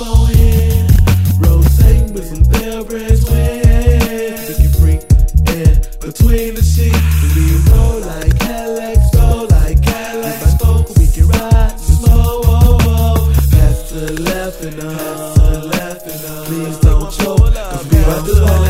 forehead, rotating with some thoroughbred twins. Make you freak in between the sheets. We roll like Cadillacs, roll like Cadillacs. If I smoke, we can ride slow. Pass to the left and up, please don't choke, 'cause we about to